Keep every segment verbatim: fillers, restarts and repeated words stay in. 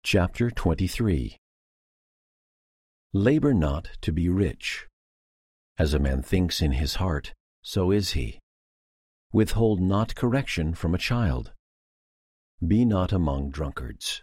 Chapter twenty-three. Labor not to be rich. As a man thinks in his heart, so is he. Withhold not correction from a child. Be not among drunkards.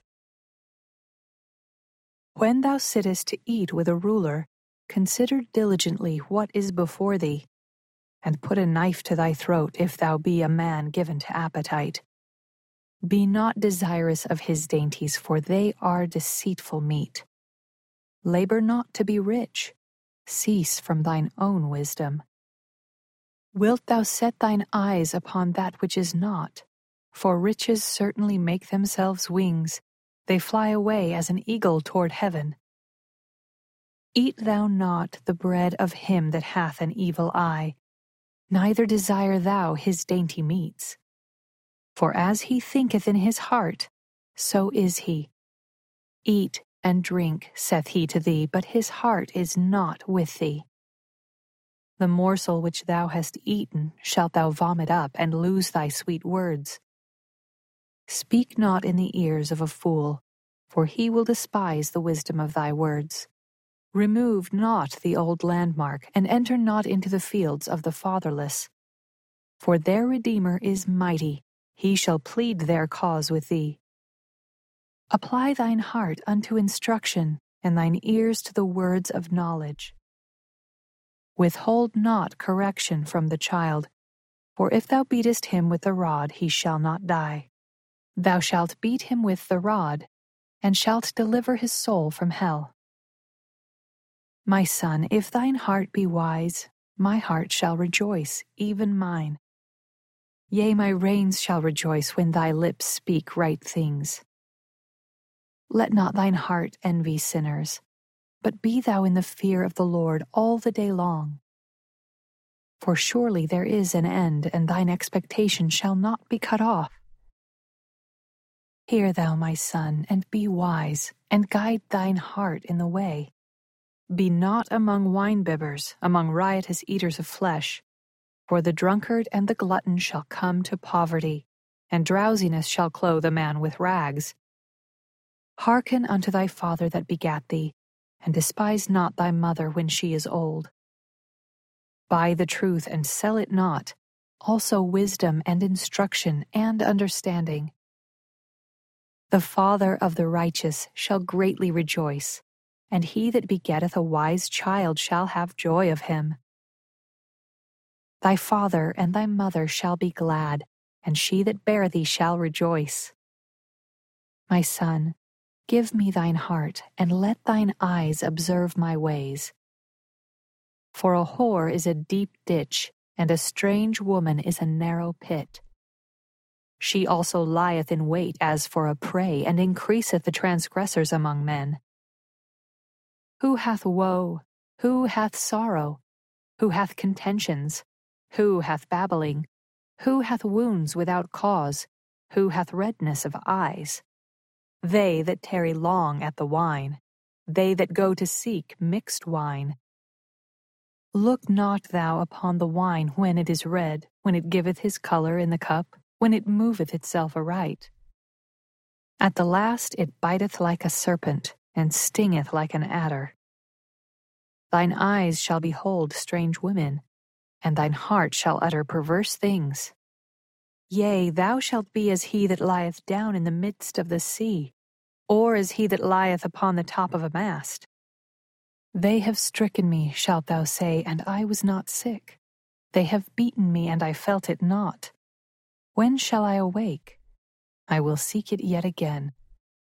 When thou sittest to eat with a ruler, consider diligently what is before thee, and put a knife to thy throat if thou be a man given to appetite. Be not desirous of his dainties, for they are deceitful meat. Labor not to be rich. Cease from thine own wisdom. Wilt thou set thine eyes upon that which is not? For riches certainly make themselves wings. They fly away as an eagle toward heaven. Eat thou not the bread of him that hath an evil eye, neither desire thou his dainty meats. For as he thinketh in his heart, so is he. Eat and drink, saith he to thee, but his heart is not with thee. The morsel which thou hast eaten shalt thou vomit up, and lose thy sweet words. Speak not in the ears of a fool, for he will despise the wisdom of thy words. Remove not the old landmark, and enter not into the fields of the fatherless. For their Redeemer is mighty, he shall plead their cause with thee. Apply thine heart unto instruction, and thine ears to the words of knowledge. Withhold not correction from the child, for if thou beatest him with the rod, he shall not die. Thou shalt beat him with the rod, and shalt deliver his soul from hell. My son, if thine heart be wise, my heart shall rejoice, even mine. Yea, my reins shall rejoice when thy lips speak right things. Let not thine heart envy sinners, but be thou in the fear of the Lord all the day long. For surely there is an end, and thine expectation shall not be cut off. Hear thou, my son, and be wise, and guide thine heart in the way. Be not among winebibbers, among riotous eaters of flesh, for the drunkard and the glutton shall come to poverty, and drowsiness shall clothe a man with rags. Hearken unto thy father that begat thee, and despise not thy mother when she is old. Buy the truth and sell it not, also wisdom and instruction and understanding. The father of the righteous shall greatly rejoice, and he that begetteth a wise child shall have joy of him. Thy father and thy mother shall be glad, and she that bare thee shall rejoice. My son, give me thine heart, and let thine eyes observe my ways. For a whore is a deep ditch, and a strange woman is a narrow pit. She also lieth in wait as for a prey, and increaseth the transgressors among men. Who hath woe? Who hath sorrow? Who hath contentions? Who hath babbling? Who hath wounds without cause? Who hath redness of eyes? They that tarry long at the wine, they that go to seek mixed wine. Look not thou upon the wine when it is red, when it giveth his color in the cup, when it moveth itself aright. At the last it biteth like a serpent, and stingeth like an adder. Thine eyes shall behold strange women, and thine heart shall utter perverse things. Yea, thou shalt be as he that lieth down in the midst of the sea, or as he that lieth upon the top of a mast. They have stricken me, shalt thou say, and I was not sick. They have beaten me, and I felt it not. When shall I awake? I will seek it yet again,